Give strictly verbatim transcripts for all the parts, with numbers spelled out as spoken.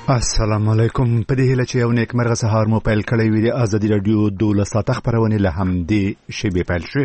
السلام علیکم. په دې هیله چې یو نیک مرغه سهار مو پیل کړی وي. د ازادي راډیو دولس ساعته خپرونې له همدې شیبې پیل شوې.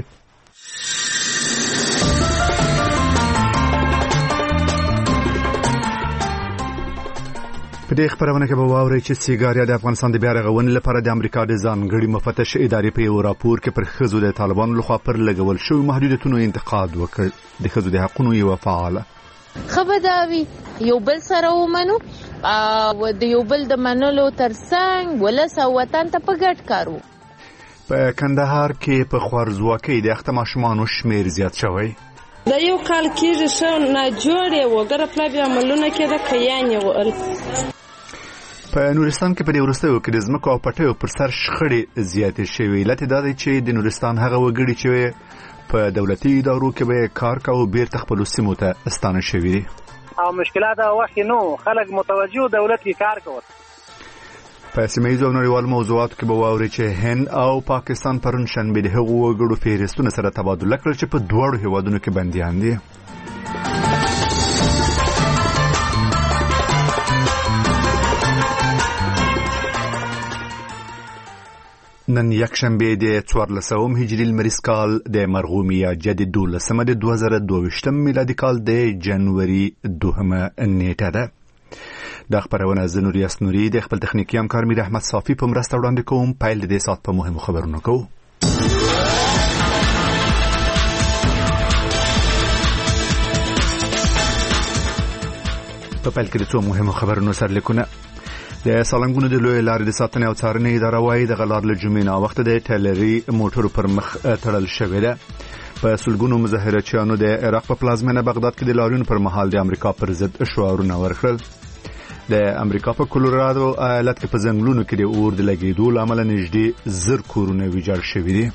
په دې خپرونه کې به واورئ چې سیګاریا د افغانستان د بیا رغونې لپاره د امریکا د ځانګړي مفتش ادارې په یو راپور کې پر ښځو د طالبانو لخوا پر لګول شوي محدودیتونو انتقاد وکړ. د ښځو د حقونو یوه فعاله خبرداوي یو بل سره ومنو او د یو بل د منلو ترڅنګ ولس او وطن ته په ګډ کارو. په کندهار کې په خوارځواکۍ د اخته ماشومانو شمیر زیات شوی. د یو کال کېږي ښه ناجوړې وګره پلا بیا عملونه کېده کیانې وال. په نورستان کې په دې وروستیو کې د ځمکو او پټیو پر سر شخړې زیاتې شوې. علت یې دا دی چې د نورستان هغه وګړي چې په دولتي ادارو کې به کار کوي بیرته خپلو سیمو ته ستانه شوي دي او مشکلات وخت نو خلک متوجه دولت کې کار کوي. په سیمه ییزو نړیوالو موضوعاتو کې به واورئ چې هند او پاکستان پرون شنبه د هغو وګړو فهرستونه سره تبادله کړل چې په دواړو هیوادونو کې بندیان دي. نن یکشنبه د څوارلسم هجري لمریز کال د مرغومیا جدید دولسمه د دوه زره دوه میلادي کال د جنوري دوهمه نیټه ده. دا خبرونه زه نوریاس نوري د خپل تخنیکي همکار میر احمد صافي په مرسته وړاندې کوم. پیل د دې سات په مهمو خبرونو کوو. په پیل کې د څو مهمو خبرونو سرلیکونه. د سالنګونو د لوی لارې د ساتنې او څارنې اداره وايي د غلار له جمعې نه وخت د ټیلري موټرو پر مخ تړل شوې ده. په سلګونو مظاهرچیانو د عراق په پلازمینه بغداد کې د لاریونو پر مهال د امریکا پر ضد شعارونه ورکړل. د امریکا په کولورادو ایالت کې په ځنګلونو کې د اور د لګېدو له امله نږدې زر کورونه ویجاړ شوي دي.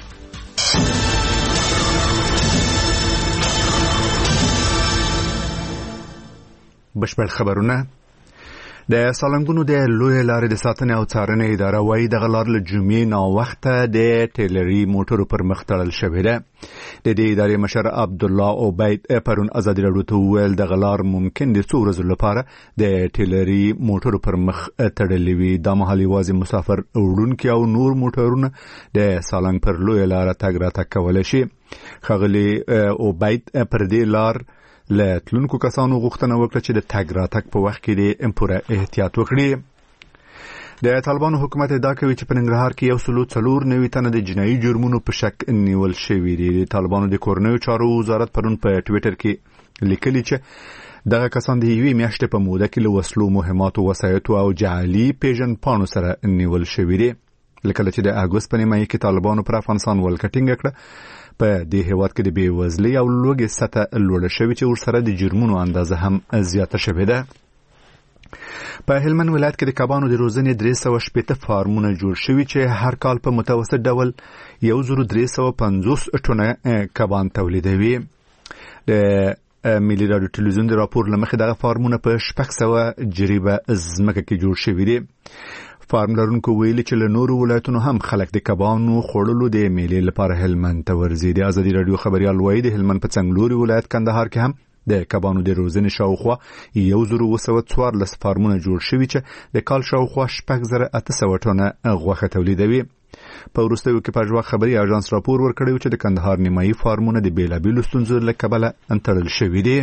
بشپړ خبرونه. د سالنګونو د لوی لارې د ساتنې او څارنې اداره وايي د غلار له جمعې نه وخته د ټیلري موټرو پر مخ تړل شوې ده. د دې ادارې مشر عبد الله عبید پرون ازادي راډیو ته وویل د غلار ممکن د څو ورځې لپاره د ټیلري موټرو پر مخ تړلې وي. دا مهال یوازې مسافر وړونکي او نور موټرونه د سالنګ پر لوی لار تګ راتګ کولی شي. ښاغلي عبید پر دې لار له تلونکو کسانو غوښتنه وکړه چې د تګ راتګ په وخت کې د پوره احتیاط وکړي. د طالبانو حکومت ادعا کوي چې په ننګرهار کې یو سلو څلور نوي تنه د جنایي جرمونو په شک نیول شوي دي. د طالبانو د کورنیو چارو وزارت پرون په ټویټر کې لیکلي چې دغه کسان د یوې میاشتې په موده کې له وسلو، مهماتو، وسایطو او جعلي پیژندپاڼو سره نیول شوي دي. لکه چې د اګوست په نیمایي کې طالبانو پر افغانستان ولکه ټینګه کړه. په دې هیواد کې د بېوزلۍ او لوږې سطح لوړه شوې چې ورسره د جرمونو اندازه هم زیاته شوې ده. په هلمند ولایت کې د کبانو د روزنې درې سوه شپېته فارمونه جوړ شوي چې هر کال په متوسط ډول یو زرو درې سوه پنځوس ټنه کبان تولیدوي. د ملي راډیو ټلویزیون د راپور له مخې دغه فارمونه په شپږ سوه جریبه ځمکه کې جوړ شوي دي. فارم لرونکو ویلي چې له نورو ولایتونو هم خلک د کبانو خوړلو د میلې لپاره هلمند ته ورځي. د ازادي راډیو خبريال وایي د هلمند په څنګلوري ولایت کندهار کې هم د کبانو د روزنې شاوخوا یو زرو اوه سوه څوارلس فارمونه جوړ شوي چې د کال شاوخوا شپږ زره اته سوه ټنه غوښه تولیدوي. په وروستیو کې پژواک خبري اژانس راپور ورکړی چې د کندهار نیمایي فارمونه د بیلابیلو ستونزو له کبله تړل شوي دي.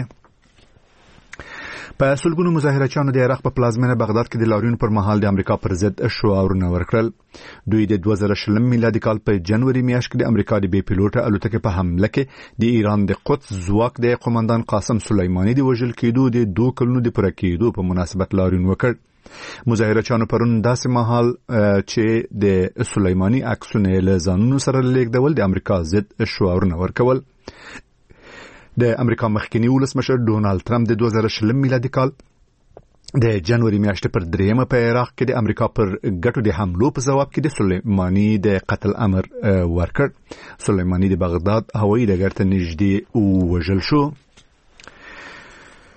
په سلګونو مظاهرچیانو د عراق په پلازمینه بغداد کې د لاریونو پر مهال د امریکا پر ضد شعارونه ورکړل. دوی د دوه زره شلم میلادي کال په جنوري میاشت کې د امریکا د بې پیلوټه الوتکې په حمله کې د ایران د قدس ځواک د قومندان قاسم سلیماني د وژل کېدو د دوه کلونو د پوره کېدو په مناسبت لاریون وکړ. مظاهرچیانو پرون داسې مهال چې د سلیماني عکسونه له ځانونو سره لیږدول د امریکا ضد شعارونه ورکول. د امریکا مخکنی ولسمشر ډونالد ټرمپ د دوه زره شلم میلادي کال د جنوري میاشتې پر دریمه په عراق کې د امریکا پر ګټو د حملو په ځواب کې د سلیماني د قتل امر ورکړ. سلیماني د بغداد هوایي ډګر ته نږدې ووژل شو.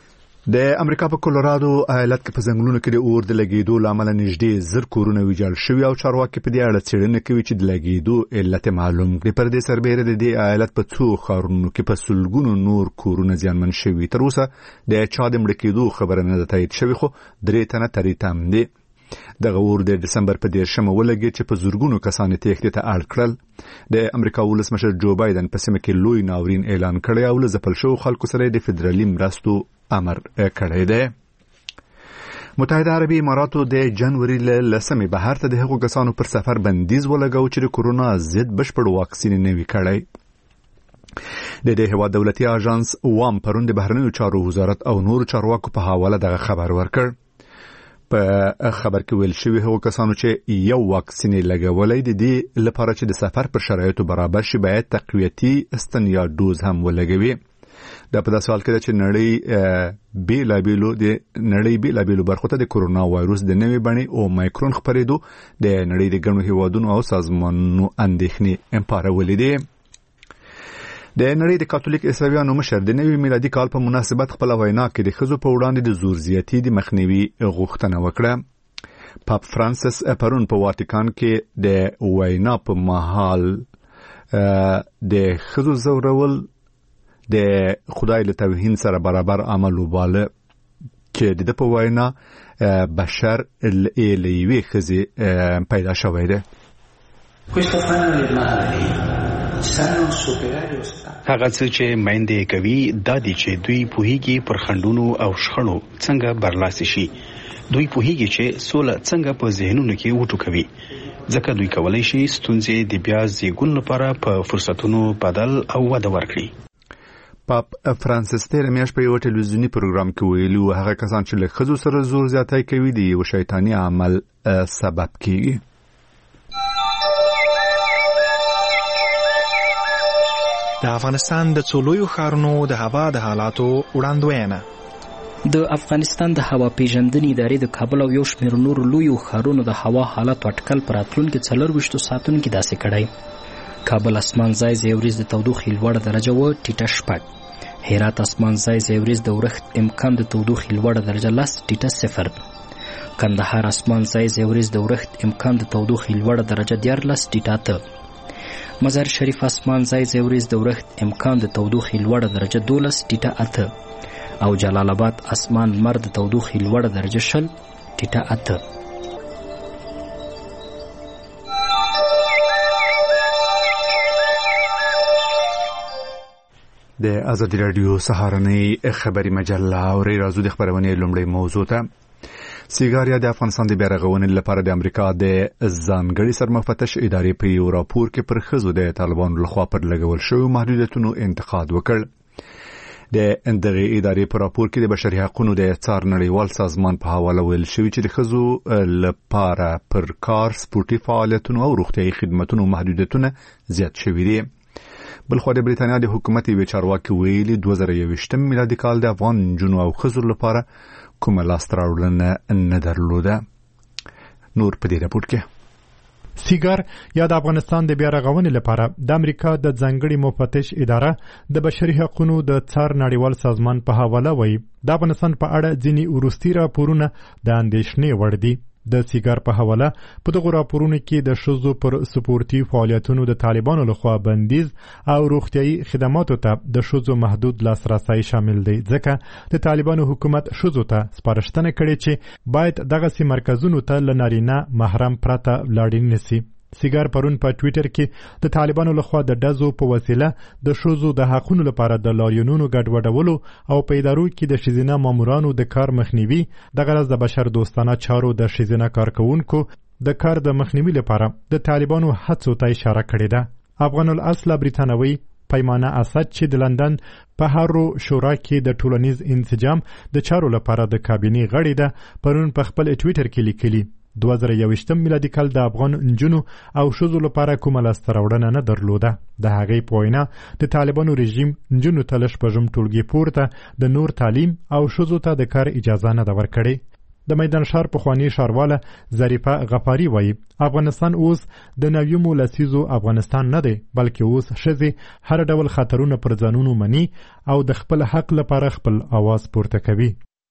د امریکا په کولورادو ایالت کې په ځنګلونو کې د اور د لګیدو لامل نږدې زر کورونه ویجاړ شوي او چارواکي په دې اړه څېړنه کوي چې د لګیدو علت معلوم کړي. پر دې سربېره د دې ایالت په څو ښارونو کې په سلګونو نور کورونه زیانمن شوي. تر اوسه د چا د مړه کېدو خبره نه ده تایید شوې، خو درې تنه تریتم دي. دغه اور د دسمبر په دیرشمه ولګېد چې په زرګونو کسان تېښتې ته اړ کړل. د امریکا ولسمشر جو بایدن په سیمه کې لوی ناورین اعلان کړی او له ځپل شوو خلکو سره د فدرالي مرستو امر کړی دی. متحده عربي اماراتو د جنوري له لسمې بهر ته د هغو کسانو پر سفر بندیز ولګاو چې د کورونا ضد بشپړ واکسین نه وي کړی. د دې هیواد دولتي اژانس وام پرون د بهرنیو چارو وزارت او نور چارواکو په حواله دغه خبر ورکړ. په خبر کې ویل شوی هغو کسانو چې یو واکسین لګولای دي د لپاره چې د سفر پر شرایطو برابر شي باید تقویتي استنیا دوز هم ولګوي. دا په داسې حال کې چې نړۍ بیلابیلو د نړۍ بیلابیلو برخو ته د کورونا وایروس د نوې بڼې او مایکرون خپرېدو د نړۍ د ګڼو هیوادونو او سازمانونو اندېښنې امپارولې دي. د نړۍ د کاتولیک عیسویانو مشر د نوي میلادي کال په مناسبت خپل وینا کې د ښځو په وړاندې د زور زیاتي د مخنیوي غوښتنه وکړه. پاپ فرانسیس پرون په واتیکان کې د وینا په مهال د ښځو ځورول د خدای له توهین سره برابر عمل وباله چې د په وینا بشر الیوی ښځې پیدا شوی دی. هغه څه چې میندې کوي دا دي چې دوی پوهیږي پر خنډونو او شخړو څنګه برلاسي شي. دوی پوهیږي چې سوله څنګه په ذهنونو کې وټوکوي، ځکه دوی کولی شي ستونزې د بیا زیږون لپاره په فرصتونو بدل او وده ورکړي. پاپ فرانسیس تیر میاشت په یو ټلویزیونی پروګرام کې ویلي و هغه کسان چې له ښځو سره زور زیاتی کوي د یو شیطاني عمل سبب کیږي. د افغانستان د څو لویو ښارونو د هوا د حالاتو وړاندوینه. د افغانستان د هوا پیژندنې ادارې د کابل او یو شمېر نورو لویو ښارونو د هوا حالت اټکل پر راتلونکي څلرویشتو ساعتونو کې داسې کړی. کابل اسمان ځای ځای وریځ د تودوخې لوړه درجه و ټیټه شپږ. هرات اسمان ځای ځای وریځ د ورښت امکان د تودوخې لوړه درجه لس ټیټه صفر. کندهار اسمان ځای ځای وریځ د ورښت امکان د تودوخې لوړه درجه دیارلس ټیټه اته. مزار شریف اسمان ځای ځای وریځ د ورښت امکان د تودوخې لوړه درجه دولس ټیټه اته او جلال آباد اسمان لمر د تودوخې لوړه درجه شل ټیټه اته. د ازادي رادیو سهارنۍ خبري مجله اوري راځو د خبرونې لومړی موضوع ته. سیګاریا د افغانستان د بیارغونې لپاره د امریکا د ځانګړي سرمفتش ادارې په یو راپور کې پر ښځو د طالبانو لخوا پر لګول شویو محدودیتونو انتقاد وکړ. د دغه ادارې په راپور کې د بشري حقوقو د څار نړیوال سازمان په حواله ویل شوی چې د ښځو لپاره پر کار سپورتي فعالیتونو او روغتیايي خدماتونو محدودیتونه زیات شوي دي. بلخو د بریتانیا د حکومت یو چارواکي ویلي دوه زره یوویشتم میلادي کال د افغان نجونو او ښځو لپاره کومه لاسته راوړنه نه درلوده. نور په دې راپور کې. سیګار یا د افغانستان د بیارغونې لپاره د امریکا د ځانګړي مفتش اداره د بشري حقوقو د څار نړیوال سازمان په حواله وایي د افغانستان په اړه ځینې وروستي راپورونه د اندېښنې وړ دي. د سیګار په حواله په دغه راپورونو کې د ښځو پر سپورتي فعالیتونو د طالبانو لخوا بندیز او روغتیايي خدماتو ته د ښځو محدود لاسرسی شامل دی، ځکه د طالبانو حکومت ښځو ته سپارښتنه کړې چې باید دغسې مرکزونو ته له نارینه محرم پرته لاړې نشي. سیګار پرون په ټویټر کې د طالبانو لخوا د ډزو په وسیله د ښځو د حقونو لپاره د لاریونونو ګډوډولو او په ادارو کې د ښځینه مامورانو د کار مخنیوي دغه راز د بشر دوستانه چارو د ښځینه کارکوونکو د کار د مخنیوي لپاره د طالبانو هڅو ته اشاره کړې ده. افغان الاصل بریتانوي پیمانه اسد چې د لندن په هارو شورا کې د ټولنیز انسجام د چارو لپاره د کابینې غړې ده پرون په خپل ټویټر کې لیکلي دوه زره یوویشتم میلادي کال د افغان نجونو او ښځو لپاره کومه لاسته راوړنه نه درلوده. د هغې په وینا د طالبانو رژیم نجونو ته له شپږم ټولګي پورته د نور تعلیم او ښځو ته د کار اجازه نه ده ورکړې. د میدان ښار پخواني ښارواله ظریفه غفاري وایي افغانستان اوس د نویمو لسیزو افغانستان نه دی، بلکې اوس ښځې هر ډول خطرونه پر ځانونو مني او د خپل حق لپاره خپل اواز پورته کوي.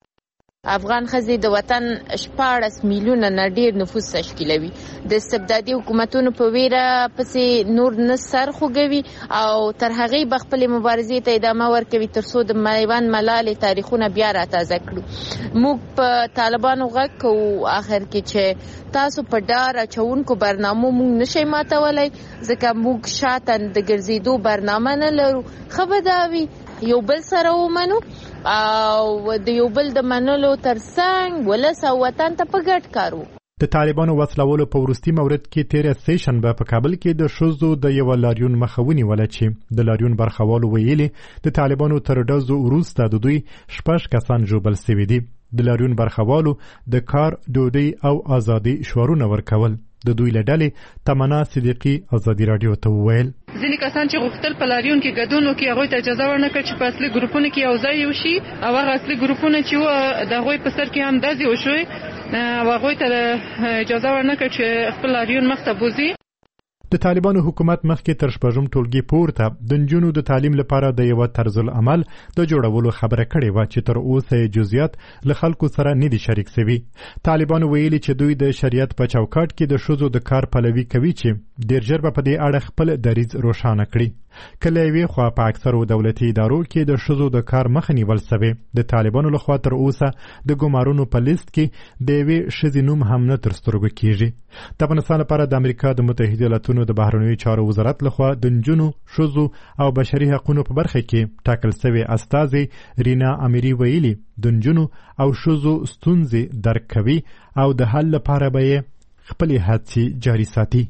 افغان ښځې د وطن شپاړس میلیونه نه ډیر نفوس تشکیلوي. د استبدادي حکومتونو په ویره پسې نور نه سر خوږوي او تر هغې به خپلې مبارزې ته ادامه ورکوي تر څو د میوند ملالې تاریخونه بیا راتازه کړو. موږ په طالبانو غږ کوو آخر کې چې تاسو په ډار اچونکو برنامو موږ نشئ ماتولی، ځکه موږ شاته د ګرځېدو برنامه نه لرو. ښه به دا وي یو بل سره ومنو او د یو بل د منلو ترڅنګ ولس او وطن ته په ګډ کار وکړو. د طالبانو وسلوالو په وروستي مورد کې تیره سه شنبه په کابل کې د ښځو د یوه لاریون مخه ونیوله چې د لاریون برخوالو ویلي د طالبانو تر ډزو وروسته د دوی شپږ کسان ژوبل سوي دي. د لاریون برخوالو د کار، ډوډۍ او ازادي شعارونه ورکول. د دوی له ډلې تمنا صدیقي ازادي راډیو ته وویل ځینې کسان چې غوښتل په لاریون کې ګډون وکړي هغوی ته اجازه ورنکړه چې په اصلي ګروپونو کې یو ځای وشي او هغه اصلي ګروپونه چې وو د هغوی په سر کې هم ډزې وشوې او هغوی ته اجازه ورنکړه چې خپل لاریون مخته بوځي. د طالبانو حکومت مخکې تر شپږم ټولګي پورته د نجونو د تعلیم لپاره د یو طرز العمل د جوړولو خبره کړې و چې تر اوسه جزئیات له خلکو سره نه دي شریک شوي. طالبانو ویلي چې دوی د شریعت په چوکاټ کې د ښځو د کار پلوي کوي چې ډیر ژر به په دې اړه خپل دریځ روښانه کړي. کله یوې خوا په اکثرو دولتي ادارو کې د ښځو د کار مخه نیول سوې. د طالبانو لخوا تر اوسه د ګمارونو په لیست کې د یوې ښځې نوم هم نه تر سترګو کیږي. د افغانستان لپاره د امریکا د متحده ایالاتونو د بهرنیو چارو وزارت لخوا د نجونو، ښځو او بشري حقوقو په برخه کې ټاکل سوی استازي رینا امیری ویلي د نجونو او ښځو ستونزې درک کوي او د حل لپاره به یې خپلې هڅې جاري ساتي.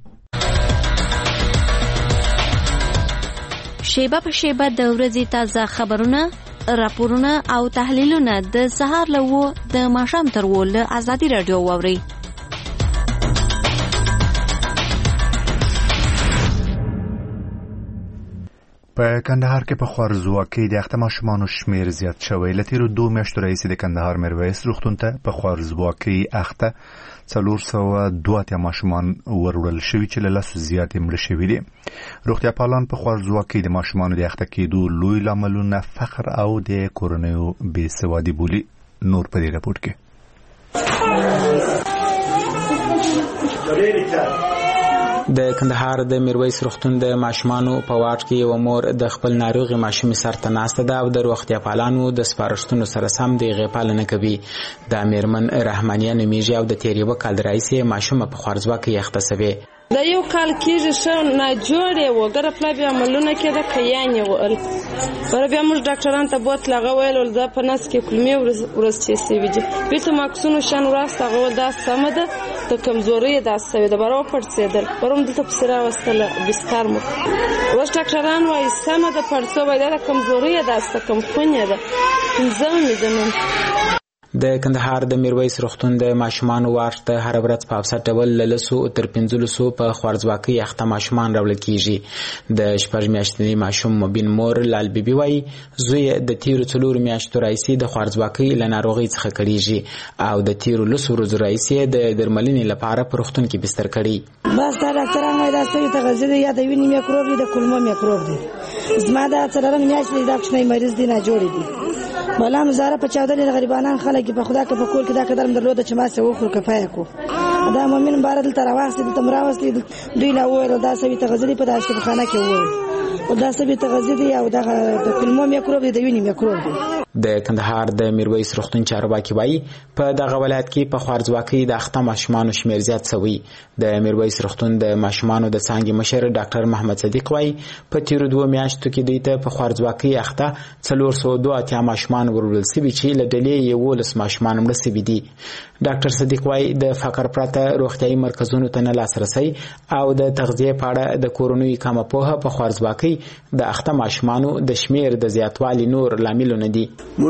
شیبه په شیبه د ورځې تازه خبرونه، راپورونه او تحلیلونه د سهار له وو د ماښام تر وو له ازادي راډیو واورئ. په کندهار کې په خوارزواکۍ د اخته ماشومانو شمیر زیات شوی. له تیرو دوه میاشتو راهیسې د کندهار میرویس روغتون ته په خوارزواکۍ اخته څلور سوه دوه اتیا ماشومان وروړل شوي چې له لسو زیاتې مړه شوي دي. روغتیا پالان په خوارزواکۍ د ماشومانو د اخته کېدو لوی لاملونه فقر او د کورنیو بې سوادي بولي. نور په دې راپورټ کې د کندهار د میرویس روغتون د ماشومانو په واټ کې یو مور د خپل ناروغي ماشومې سر ته ناسته ده او د روغتیا پالانو د سپارښتنو سره سم د هغې پالنه کوي. د میرمن رحمانیه نومیږي او د تېر یوه کال راهیسې ماشومه په خوارزواکۍ اخته سوې. د یو کال کېږي ښه ناجوړې وه ګره پلا بیا عملونه کېده کیانې وهل بره بیا موږ ډاکټرانو ته بوتل هغه ویل ول دا په نس کې کلمې ورسچې سوي دي بېرته ماکسونو شان وراست هغه ویل دا سمه ده د کمزورۍ یې داسې سوې ده بره وپړسېدل بره هم دلته پسې راوستله بستر مو اوس ډاکټران وایي سمه ده پړسو وایي دا د کمزورۍ یې داسې ده کمخونې ده پنځمه مې ده نن. د کندهار د میرویس روغتون د ماشومانو واټ ته هره ورځ په اوسط ډول له لسو تر پنځلسو په خوارزواکۍ اخته ماشومان راوړل کیږي. د شپږ میاشتني ماشوم مبین مور لال بیبي وایي زوی د تیرو څلورو میاشتو راهیسې د خوارزواکۍ له ناروغۍ څخه کړېږي او د تیرو لسو ورځو راهیسې د درملنې لپاره په روغتون کې بستر کړي. بس دا ډاکټران وایي دا ستاسو تغذیه ده یا د وینې میکروب دی د کولمو میکروب دی. زما دا څلورمه میاشت دی دا کوچنی مریض دی ناجوړی دی. مولا مزاره په چاودلې غریبانان خلک په خدا کې په کول کې دا قدرم درلوده چې ما څه وخورو کفایه کو دا مؤمن بار دلته راوستي دلته مراوستي دوی نه وویل دا سوي تغذیه په داشتخانه کې وویل او دا سوي تغذیه او دا د کلمو میکروب دی د وینې میکروب دی. د کندهار د میرویس روغتون چارواکي وایي په دغه ولایت کې په خوارزواکۍ د اخته ماشومانو شمیر زیات شوی. د میرویس روغتون د ماشومانو د څانګې مشر ډاکټر محمد صدیق وایي په تیرو دوه میاشتو کې دوی ته په خوارزواکۍ اخته څلور سوه دوه اتیا ماشومان وروړل سوي چې له ډلې یولس ماشومان مړه سوي دي. ډاکټر صدیق وایي د فقر پرته روغتیايي مرکزونو ته نه لاسرسی او د تغذیې په اړه د کورنیو کمه پوهه په خوارزواکۍ د اخته ماشومانو د شمیر د زیاتوالي نور لاملونه دي.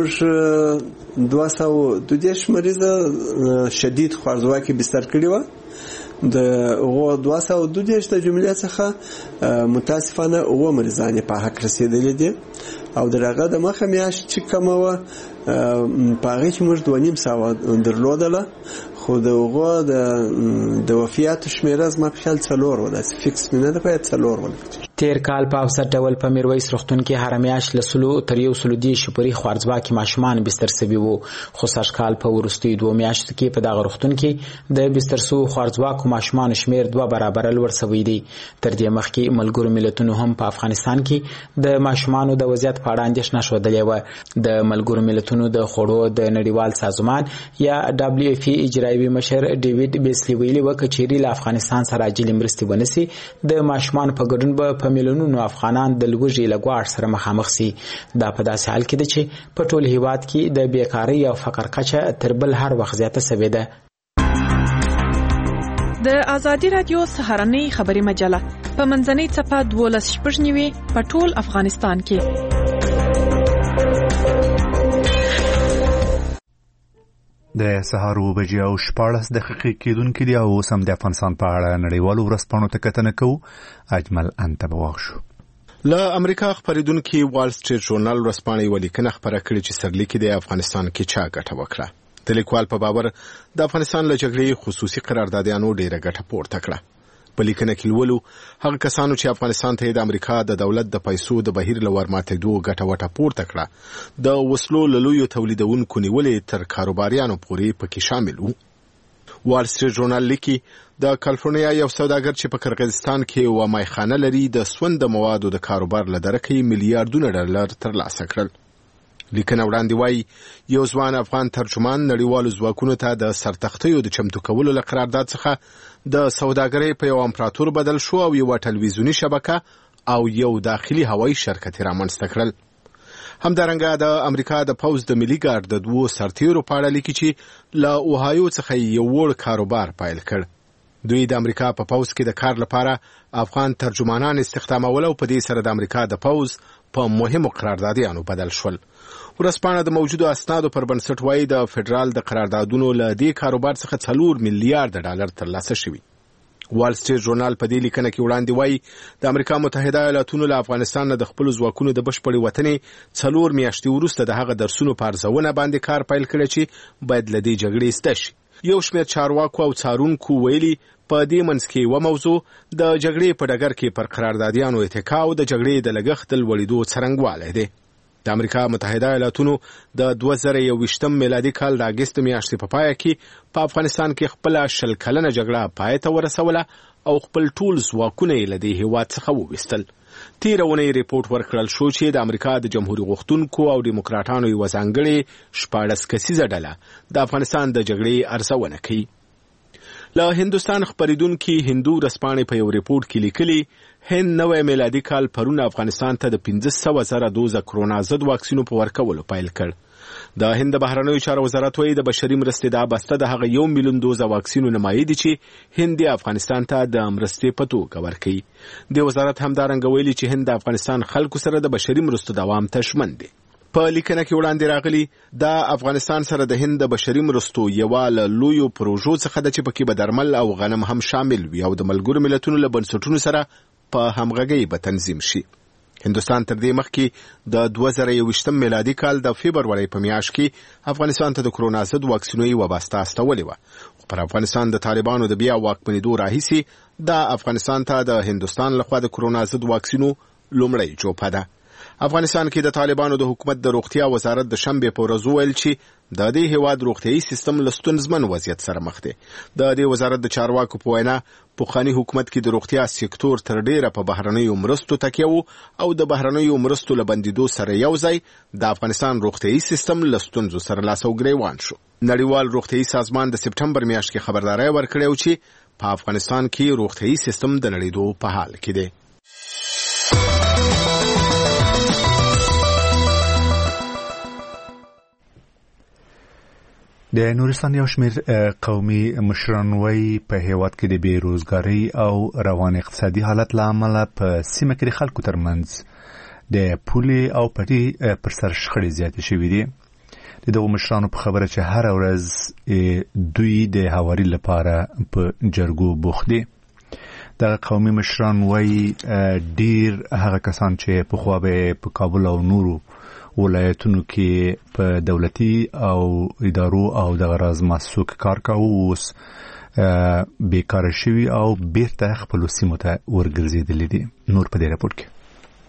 موږ دوه سوه دوه دېرش مریضه شدید خوارزواکۍ بستر کړي وه. د هغو دوه سوه دوه دېرش د جملې څخه متاسفانه اووه مریضان یې په حق رسېدلي دي او د هغه د مخه میاشت چې کومه وه په هغې کې موږ دوه نیم سوه درلودله خو د هغو د وفیاتو شمېره زما په خیال څلور وه داسې فکس مې نه ده باید څلور ولکړي. تیر کال په اوسط ډول په میرویس روغتون کې هر میاشت له سلو تر یو سلو دېرش پورې خوارځواکي ماشومان بستر سوي وو، خو سږ کال په وروستیو دوو میاشتو کې په دغه روغتون کې د بستر سوو خوارځواکو ماشومانو شمېر دوه برابره لوړ سوی دی. تر دې مخکې ملګرو ملتونو هم په افغانستان کې د ماشومانو د وضعیت په اړه اندېښنه ښودلې وه. د ملګرو ملتونو د خوړو د نړیوال سازمان یا دبلیو اف ای اجرایوي مشر ډیوډ بیسلی ویلي وه که چیرې له افغانستان سره عاجلې مرستې ونسي، د ماشومانو په ګډون به په میلیونونو افغانان د لوږې له ګواښ سره مخامخ سي. دا په داسې حال کې ده چې په ټول هیواد کې د بیکارۍ او فقر کچه تر بل هر وخت زیاته سوې ده. د ازادي رادیو سهارنۍ خبري مجله په منځنۍ څپه دولس شپږ نیوي په ټول افغانستان کې. د سهار اوه بجې او شپاړس دقیقې کېدونکې دي او اوس هم د افغانستان په اړه نړیوالو ورځپاڼو ته کتنه کوو. اجمل انت به واښو. له امریکا خپریدونکي وال سټریټ ژورنال ورځپاڼه یوه لیکنه خپره کړې چې سرلیکي د افغانستان کې چا ګټه وکړه. د لیکوال په باور د افغانستان له جګړې خصوصي قراردادیانو ډېره ګټه پورته کړه. په لیکنه کې لولو هغه کسانو چې افغانستان ته د امریکا د دولت د پیسو د بهیر له ورماتېدو ګټه وټه پورته کړه، د وسلو له لویو تولیدونکو نیولې تر کاروباریانو پورې پکې شامل وو. وال سټریټ ژورنال لیکي د کالیفورنیا یو سوداګر چې په قرغیزستان کې یوه مایخانه لري د سون د موادو د کاروبار له درکې میلیارډونه ډالر ترلاسه کړل. لیکنه وړاندې وایي یو ځوان افغان ترجمان نړیوالو ځواکونو ته د سرتختیو د چمتو کولو له قرارداد څخه د سوداګرۍ په یو امپراتور بدل شو او یوه ټلویزیوني شبکه او یو داخلي هوایي شرکت یې رامنځته کړل. همدارنګه د امریکا د پوځ د ملي ګارد د دوو سرتیرو په اړه لیکي چې له اوهایو څخه یو وړ کاروبار پیل کړ. دوی د امریکا په پوځ کې د کار لپاره افغان ترجمانان استخدامول او په دې سره د امریکا د پوځ په مهمو قراردادیانو بدل شول. ورځپاڼه د موجودو اسنادو پر بنسټ وایي د فدرال د قراردادونو له دې کاروبار څخه څلور میلیارډ ډالر ترلاسه شوي. وال سټریټ ژورنال په دې لیکنه کې وړاندې وایي د امریکا متحده ایالاتونو له افغانستان نه د خپلو ځواکونو د بشپړې وتنې څلور میاشتې وروسته د هغه درسونو په ارزونه باندې کار پیل کړی چې باید له دې جګړې ایسته شي. یو شمېر چارواکو او څارونکو ویلي په دې منځ کې یوه موضوع د جګړې په ډګر کې پر قراردادیانو اتکا او د جګړې د لګښت د لوړېدو څرنګوالی دی. د امریکا متحده ایالاتونو د دوه زره یوویشتم میلادي کال د اګست میاشتې په پایه کې په افغانستان کې خپله شل کلنه جګړه پای ته ورسوله او خپل ټول ځواکونه یې له دې هېواد څخه وویستل. تېره اونۍ ریپورټ ورکړل شو چې د امریکا د جمهوري غوښتونکو او ډیموکراټانو یوه ځانګړې شپاړس کسیزه ډله د افغانستان د جګړې ارزونه کوي. له هندوستان خپریدونکي هندو ورځپاڼې په یو ریپورټ کې لیکلي هند نوی میلادي کال پرون افغانستان ته د پنځه سوه زره دوزه کرونا ضد واکسینو په ورکولو پیل کړ. د هند د بهرنیو چارو وزارت وایي د بشري مرستې دا بسته د هغه یو میلیون دوزه واکسینو نمایي دي چې هند افغانستان ته د مرستې په توګه ورکوي. د وزارت همدارنګه ویلي چې هند د افغانستان خلکو سره د بشري مرستو دوام ته ژمن دی. په لیکنه کې وړاندې راغلي د افغانستان سره د هند د بشري مرستو یوه له لویو پروژو څخه ده چې پکې به درمل او غنم هم شامل وي او د ملګرو ملتونو له بنسټونو سره په همغږۍ به تنظیم شي. هندوستان تر دې مخکې د دوه زره یوویشتم میلادي کال د فبرورۍ په میاشت کې افغانستان ته د کرونا ضد واکسینو یوه بسته استولې وه، خو پر افغانستان د طالبانو د بیا واکمنېدو راهیسې د افغانستان ته د هندوستان لخوا د کرونا ضد واکسینو لومړۍ جوپه ده. افغانستان کې د طالبانو د حکومت د روغتیا وزارت د شنبې په ورځ وویل چې د دې هېواد روغتیایي سیستم له ستونزمن وضعیت سره مخ دی. د دې وزارت د چارواکو په وینا پخواني حکومت کې د روغتیا سکتور تر ډیره په بهرنیو مرستو تکیه و او د بهرنیو مرستو له بندېدو سره یو ځای د افغانستان روغتیایي سیستم له ستونزو سره لاس او ګریوان شو. نړیوال روغتیایي سازمان د سپټمبر میاشت کې خبرداری ورکړی و چې په افغانستان کې روغتیایي سیستم د نړېدو په حال کې دی. د نورستان یو شمېر قومي مشران وایي په هېواد کې د بېروزګارۍ او روان اقتصادي حالت له امله په سیمه کې د خلکو ترمنځ د پولې او پټي پر سر شخړې زیاتې شوې دي. د دغو مشرانو په خبره چې هره ورځ دوی د هواري لپاره په جرګو بوخت دي. دغه قومي مشران وایي ډیر هغه کسان چې پخوا به په کابل او نورو ولایتونو کې په دولتي او ادارو او دغه راز مؤسسو کې کار کاوه اوس بیکاره شوي او بیرته خپلو سیمو ته ورګرځېدلي دي. نور په دې راپور کې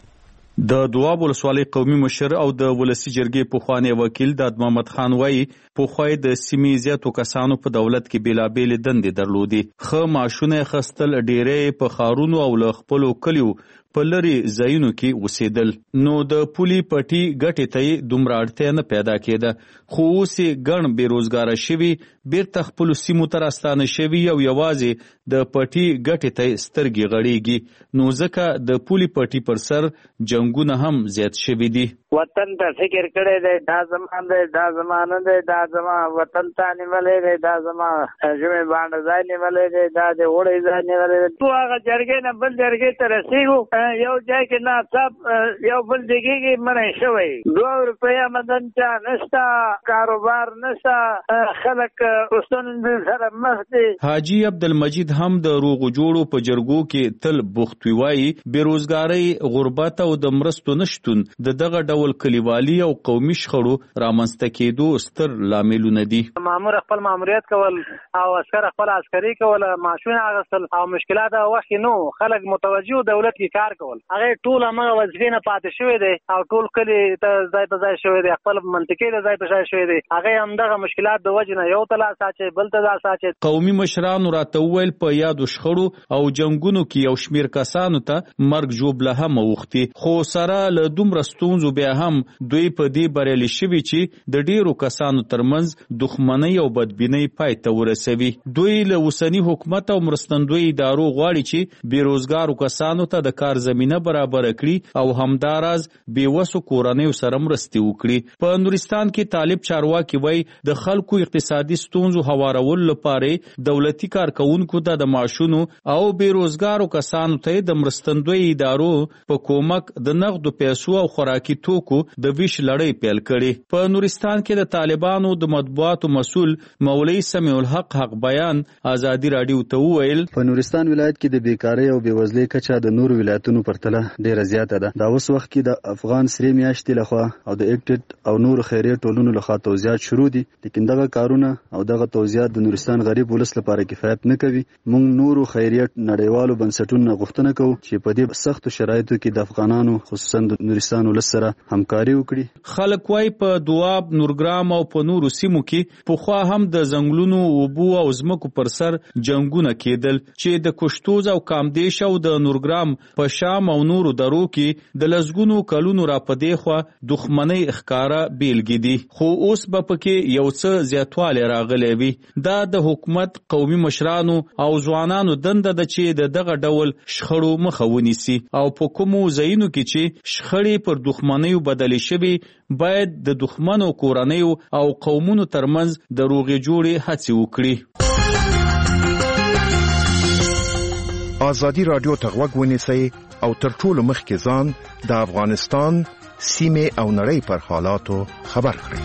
د دواب ولسوالۍ قومي مشر او د ولسی جرګې پخوانی وکیل داد محمد خان وایي پخوای د سیمې زیاتو کسانو په دولت کې بیلابېل دندې درلودي. خه ماشونه خستل ډېرې په خارونو او له خپلو کلیو په لري ځایونو کې اوسېدل. نو د پولي پټي ګټې ته دومره اړتیا نه پیدا کېده. خو اوس یې ګڼ بېروزګاره شوي بیرته خپلو سیمو ته راستانه شوي او یوازې د پټي ګټې ته سترګې غړېږي. نو ځکه د پولي پټي پر سر جنګونه هم زیات شوي دي. وطن ته فکر کړی دی، دا زما دی، دا زما نه دی، دا زما وطن ته نیولی دی، دا زما ژمې باندې ځای نیولی دی، دا د وړی ځای نیولی دی. تو هغه جرګې نه بل جرګې ته رسېږو، یو ځای کې ناڅاپ یو بل جګې کې منع شوی، دوه روپۍ آمدن چا نشته، کاروبار نشته، خلک ستونزو سره مخ دي. حاجي عبدالمجید هم د روغو جوړو په جرګو کې تل بوخت وي. وایي بېروزګارۍ، غربت او د مرستو نشتون د دغه ډول کلیوالي او قومي شخړو رامنځته کېدو ستر لاملونه دي. مامور خپل ماموریت کول او عسکر خپل عسکري کول، معاشونه اخیستل او مشکلات هغه وخت نو خلک متوجه دولت کې کار کول. هغه ټول هغه وظیفې نه پاتې شوی دی او ټول کلی ته ځای په ځای شوی دی، خپل منطقې ته ځای په ځای شوی دی. هغه هم دغه مشکلات د وجې نه یو ته لاس اچوي، بل ته لاس اچوي. قومي مشرانو راته وویل په یادو شخړو او جنګونو کې یو شمېر کسانو ته مرګ ژوبله هم اوښتي، خو سره له دومره ستونزو بیا هم دوی په دې بریالي شوي چې د ډیرو کسانو ترمنځ دښمنۍ او بدبینۍ پای ته ورسوي. دوی له اوسني حکومت او مرستندوی ادارو غواړي چې بیروزګارو کسانو ته د کار زمینه برابر کړي او همداراز بیوسو کورنیو سره مرستې وکړي. په نورستان کې طالب چارواکي وایي د خلکو اقتصادي ستونزو هوارولو لپاره دولتي کارکونکو ته د معاشونو او بیروزګارو کسانو ته د مرستندوی ادارو په کومک د نغدو پیسو او خوراکي توکو د ویش لړۍ پیل کړي. په نورستان کې د طالبانو د مطبوعاتو مسؤل مولوي سمیع الحق حق بیان ازادي رادیو ته وویل په نورستان ولایت کې د بیکاری او بېوزلۍ کچه د نورو ولایتونو پرتله ډیره زیاته ده. دا اوس وخت کې د افغان سرې میاشتې لخوا او د ایکټډ او نورو خیریه ټولنو لخوا توزیعات شروع دي، لیکن دغه کارونه او دغه توزیعات د نورستان غریب ولس لپاره کفایت نه کوي. موږ نورو خیریه نړیوالو بنسټونو غوښتنه کوو چې په دې سختو شرایطو کې د افغانانو خصوصا د نورستان ولس سره همکاري وکړي. خلک وای په دواب، نورګرام او په نورو سیمو کې پخوا هم د ځنګلونو، اوبو او ځمکو پر سر جنګونه کېدل چې د کشتوز او کامدیش او د نورګرام په شام او نورو درو کې د لسګونو کلونو را پدې خوا دښمنۍ ښکارا بیلګې دي. خو اوس به پکې یو څه زیاتوالی راغلی وي. دا د حکومت، قومي مشرانو او ځوانانو دنده ده چې د دغه ډول شخړو مخه ونیسي او په کومو ځایونو کې چې شخړې پر دښمنیو بدلې شوي باید د دښمنو کورنیو او قومونو ترمنځ د روغې جوړې هڅې وکړي. ازادي رادیو ته غوږ ونیسئ او تر ټولو مخکې ځان د افغانستان سیمې او نړۍ پر حالاتو خبر کړئ.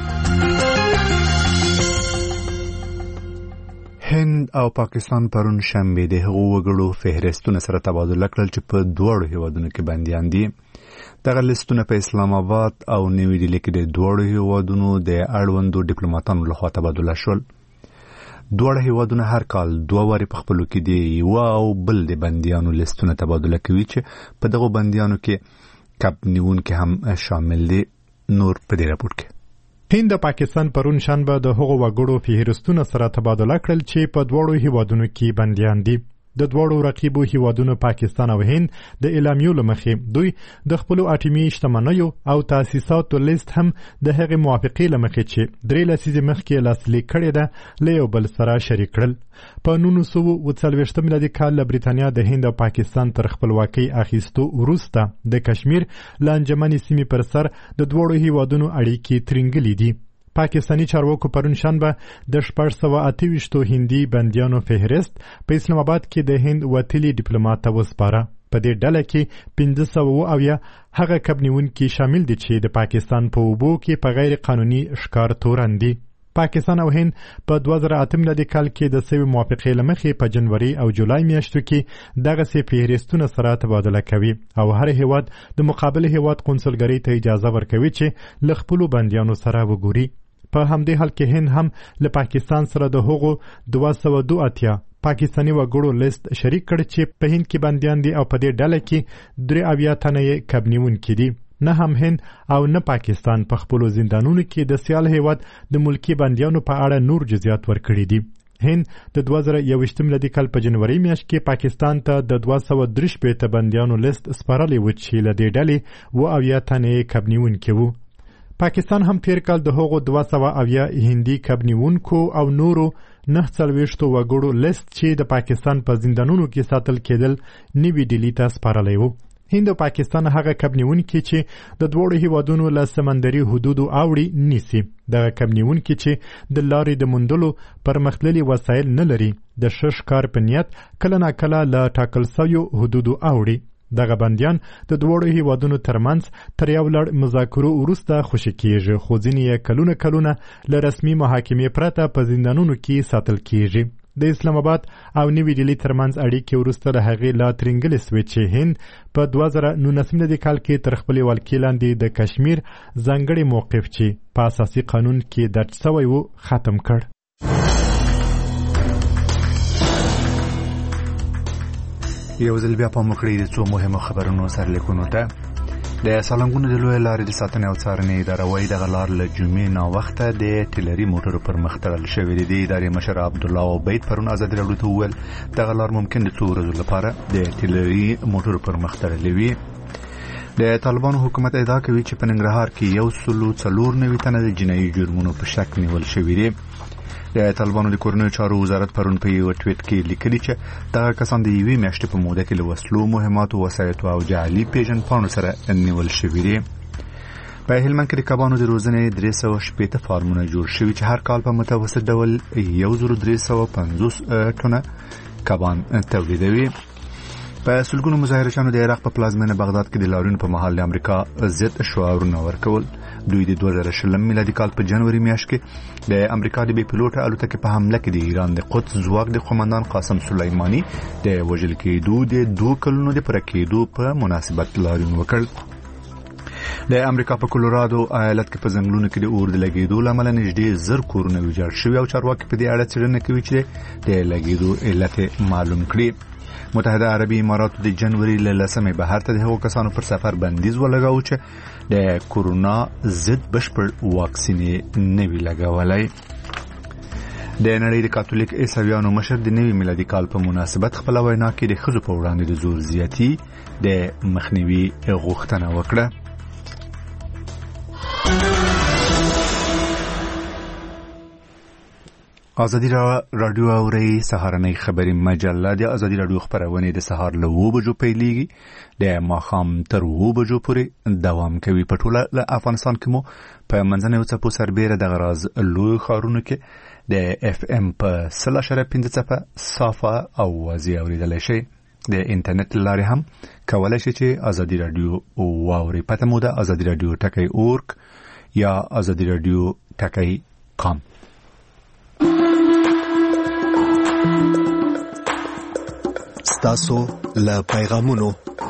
هند او پاکستان پرون شنبه د هغو وګړو فهرستونه سره تبادله کړل چې په دواړو هیوادونو کې بندیان دي. دغه لیستونه په اسلام آباد او نوی ډیلي کې د دواړو هیوادونو د اړوندو ډیپلوماټانو لخوا تبادله شول. دواړه هیوادونه هر کال دوه وارې په خپلو کې د یوه او بل د بندیانو لیستونه تبادله کوي چې په دغو بندیانو کې کب نیونکي هم شامل دي. نور په دې راپور کې هند او پاکستان پرون شنبه د هغو وګړو فهرستونه سره تبادله کړل چې په دواړو هیوادونو کې بندیان دي. د دواړو رقیبو هیوادونو پاکستان او هند د اعلامیو له مخې دوی د خپلو اټومي شتمنیو او تاسیساتو لیست هم د هغې موافقې له مخې چې درې لسیزې مخکې لاسلیک کړې ده له یو بل سره شریک کړل. په نولس سوه اوه څلوېښت میلادي کال له برېټانیا د هند او پاکستان تر خپلواکۍ اخیستو وروسته د کشمیر له انجمنې سیمې پر سر د دواړو هیوادونو اړیکې ترینګلې دي. پاکستاني چارواکو پرون شنبه د شپږ سوه اته ویشتو هندي بندیانو فهرست په اسلام آباد کې د هند وتلي ډیپلوماټ ته وسپاره. په دې ډله کې پنځه سوه اویا هغه کب نیونکي شامل دي چې د پاکستان په اوبو کې په غیر قانوني ښکار تورن دي. پاکستان او هند په دوه زره اته میلادي کال کې د سوي موافقې له مخې په جنوري او جولای میاشتو کې دغسې فهرستونه سره تبادله کوي او هر هیواد د مقابل هیواد قونسلګرۍ ته اجازه ورکوي چې له خپلو بندیانو سره وګوري. په همدې حال کې هند هم له پاکستان سره د هغو دوه سوه دوه اتیا پاکستاني وګړو لیست شریک کړ چې په هند کې بندیان دي او په دې ډله کې درې اویا تنه یې کبنیونکي دي. نه هم هند او نه پاکستان په خپلو زندانونو کې د سیال هیواد د ملکی بندیانو په اړه نور جزئیات ورکړي دي. هند د دوه زره یوویشتم میلادي کال په جنوري میاشت کې پاکستان ته د دوه سوه درې شپېته بندیانو لیست سپارلی و چې له دې ډلې اووه اویا تنه یې کبنیونکي وو. پاکستان هم تیر کال د هغو دوه سوه اویا هندي کبنیونکو او نورو نه څلوېښتو وګړو لیست چې د پاکستان په زندانونو کې ساتل کېدل نوي ډیلي ته سپارلی و. هند او پاکستان هغه کبنیونکي چې د دواړو هیوادونو له سمندري حدودو اوړي نیسي. دغه کبنیونکي چې د لارې د موندلو پرمختللي وسایل نه لري د ښه ښکار په نیت کله ناکله له ټاکل سویو حدودو اوړي. دغه بندیان د دواړو هیوادونو ترمنځ تر یو لړ مذاکرو وروسته خوشي کیږي، خو ځینې یې کلونه کلونه له رسمي محاکمې پرته په زندانونو کې ساتل کیږي. د اسلام آباد او نوي ډیلي ترمنځ اړیکې وروسته د هغې لا ترینګلې سوې چې هند په دوه زره نولسم میلادي کال کې تر خپلې ولکې لاندې د کشمیر ځانګړی موقف چې په اساسي قانون کې درج سوی و ختم کړ. یو ځل بیا پام وکړئ د څو مهمو خبرونو سرلیکونو ته. د سالنګونو د لوی لارې د ساتنې او څارنې اداره وايي دغه لار له جمعې ناوخته د ټیلري موټرو پر مخ تړل شوې ده. د ادارې مشر عبدالله عبید پرون ازادي راډیو ته وویل دغه لار ممکن د څو ورځو لپاره د ټیلري موټرو پر مخ تړلې وي. د طالبانو حکومت ادعا کوي چې په ننګرهار کې یو سلو څلور نوي تنه د جنایي جرمونو په شک نیول شوي دي. د طالبانو د کورنیو چارو وزارت پرون په یو ټویټ کې لیکلي چې دغه کسان د یوې میاشتې په موده کې له وسلو، مهماتو، وسایطو او جعلي پیژندپاڼو سره نیول شوي دي. په هلمند کې د کبانو د روزنې درې سوه شپېته فارمونه جوړ شوي چې هر کال په متوسط ډول یو زر درې سوه پنځوس ټنه کبان تولیدوي. په سلګونو مظاهرچیانو د عراق په پلازمینه بغداد کې د لاریون په مهال د امریکا ضد شعارونه ورکول. دوی د دوه زره شلم میلادي کال په جنوري میاشت کې د امریکا د بې پیلوټه الوتکې په حمله کې د ایران د قدس ځواک د قومندان قاسم سلیماني د وژل کېدو د دوه کلونو د پوره کېدو په مناسبت لاریون وکړ. د امریکا په کولورادو ایالت کې په ځنګلونو کې د اور د لګېدو له امله نږدې زر کورونه ویجاړ شوي او چارواکي په دې اړه څېړنه کوي چې د لګېدو علت معلوم کړي. متحده عربي اماراتو د جنوري له لسمې بهر ته د هغو کسانو پر سفر بندیز ولګاوه چې د کورونا ضد بشپړ واکسین یې نه وي لګولی. د نړۍ د کاتولیک عیسویانو مشر د نوي میلادي کال په مناسبت خپله وینا کې د ښځو په وړاندې د زور زیاتي د مخنیوي غوښتنه وکړه. ازادي راډیو اوري سهارنۍ خبري مجله د ازادي راډیو خبرونه د سهار له اوه بجو پیلېږي د ماښام تر اوه بجو پورې دوام کوي. په ټوله افغانستان کې مو په منځنیو څپو سربیره د غراز لوی ښارونو کې د اف ام په سل اشاریه پنځه څپه صافه او واضح اورېدلی شئ. د انټرنیټ له لارې هم کولی شئ چې ازادي راډیو واورئ. پته مو ده ازادي راډیو ټکی اورګ یا ازادي راډیو ټکی کام. ستاسو له پیغامونو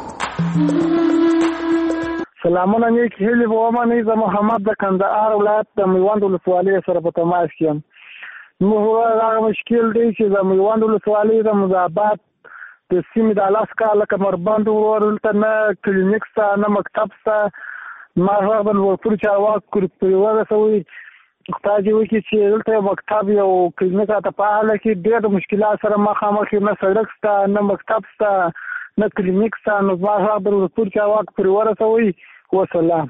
سلامونه نیک هیلې به ومنئ. زه محمد د کندهار ولایت د میوند ولسوالۍ سره په تماس کې یم. موږ هغه مشکل دی چې د میوند ولسوالۍ د مزابات د سیمې د الاسکا لکه مربند ورته نه کلینیک شته نه مکتب شته. ما غږ د لوړپوړي چارواکو پورې ورسوئ خدای دې وکړي چې دلته مکتب یو کلینیک راته فعاله کړي. ډېر د مشکلات سره مخامخ یم، نه سړک شته نه مکتب شته نه کلینیک شته. نو زما غږ د لوړپوړي چارواکو پورې ورسوئ. وسلام.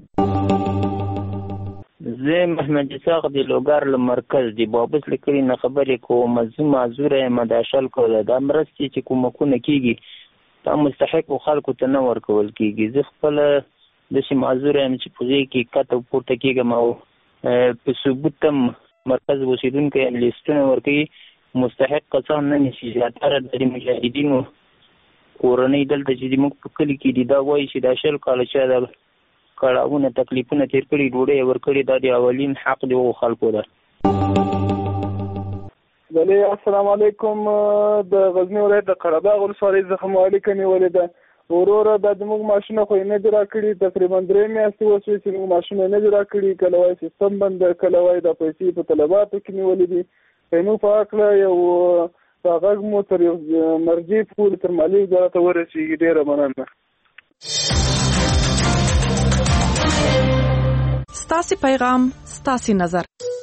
زه محمد اسحاق د لوګر له مرکز د بابس لیکلي نه خبرې کوم. زه معذوره یم د شل کوله د مرستې چې کومکونه کېږي دا مستحقو خلکو ته نه ورکول کېږي. زه خپله داسې معذوره یم چې په ځای کې کته پورته کېږم او په ثبوت هم مرکز اوسېدونکي لیستونه ورکوي. مستحق کسان نه نیسي. زیاتره د مجاهدینو کورنۍ دلته چې زموږ په کلي کې دي دا وایي چې دا شل کاله چا د کړاوونه تکلیفونه تېر کړي ډوډۍ یې ورکړې دا د اولین حق د هغو خلکو ده. بلې السلام علیکم. د غزني ولایت د قره باغ ولسوالۍ څخه مو اړیکه نیولې ده. وروره دا زموږ ماشونه خو یې نه دي راکړي، تقریبا درې میاشتې وشوې چې موږ ماشونه یې نه دي راکړي. کله وایي سیستم بند دی، کله وایي دا پیسې په طلباتو کې نیولې دي. زموږ په هکله یو غږ مو تر یو مرجع پورې تر مالي وزارته ورسېږي. ډېره مننه. ستاسې پیغام ستاسې نظر.